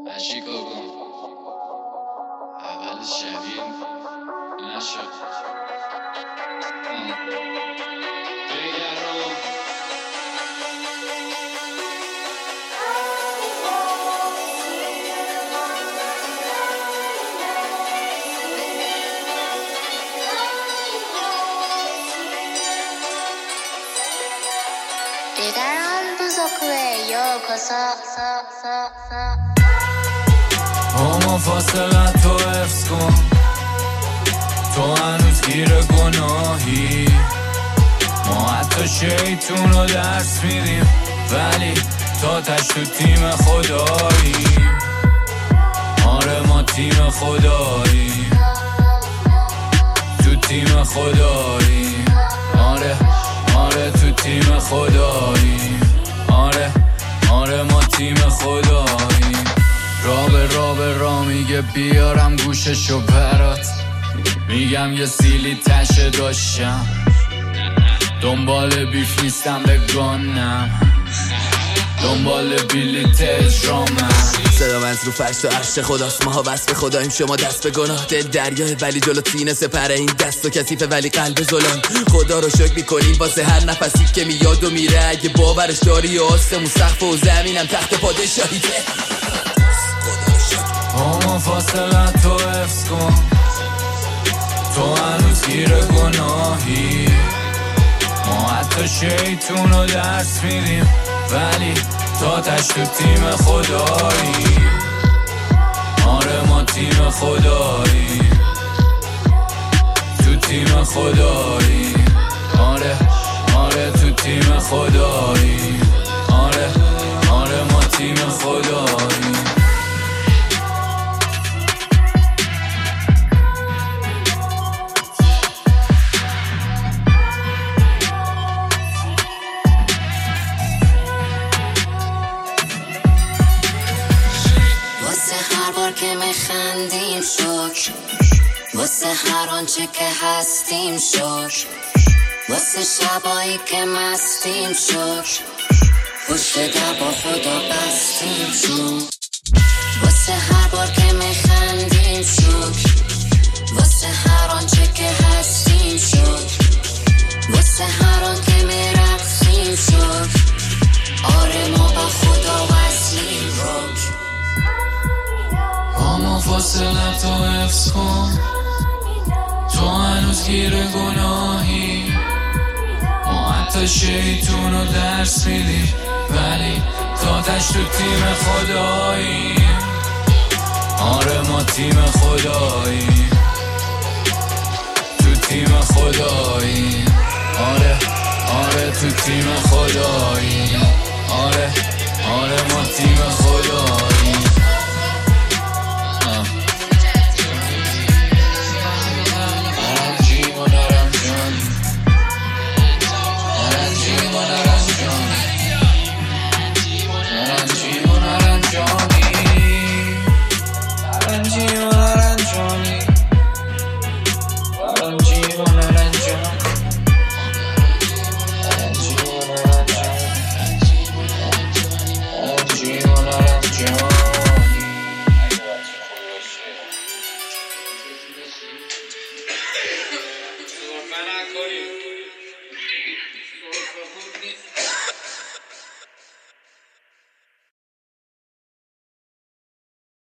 شیکاگو اول شبیه نشد بگرم リガラン部族へようこそ اما فاصلت تو حفظ کن، تو هنوز گیر گناهی. ما حتی شیطون رو درس میدیم ولی تا تش تو تیم خداییم. آره ما تیم خداییم، تو تیم خداییم. آره تو تیم خداییم. آره ما تیم خداییم. را میگه بیارم گوششو برات، میگم یه سیلی تشه داشتم، دنبال بیف نیستم بگانم، دنبال بیلیت اجرامم. صدام از رو فرش و عرش خداست، ماها وصف خداییم شما دست به گناه. دل دریاه ولی جلو سینه سپره، این دست و کثیفه ولی قلب ظلم. خدا رو شکر میکنیم واسه هر نفسی که میاد و میره. اگه باورش داری آسمون سقف و زمینم تحت پادشاهیته. اما فاصلت تو حفظ کن، تو هنوز گیر گناهی. ما حتی شیطون رو درس میدیم ولی تا تش تو تیم خداییم. آره ما تیم خداییم، تو تیم خداییم. آره تو تیم خداییم. آره ما تیم خداییم. هر بار که میخندیم شکر، واسه هر آنچه که هستیم شکر، واسه شبایی که مستیم شکر، پشت در با خدا بستیم شکر. واسه هر بار که میخندیم شکر، واسه هر آنچه که هستیم شکر، واسه هر آن که میرقصیم شکر. آره ما با خدا وصلیم شکر. اما فاصلت تو حفظ کن، تو هنوز گیر گناهی. ما حتی شیطون رو درس میدیم ولی تا تش تو تیم خداییم. آره ما تیم خداییم، تو تیم خداییم. آره تو تیم خداییم.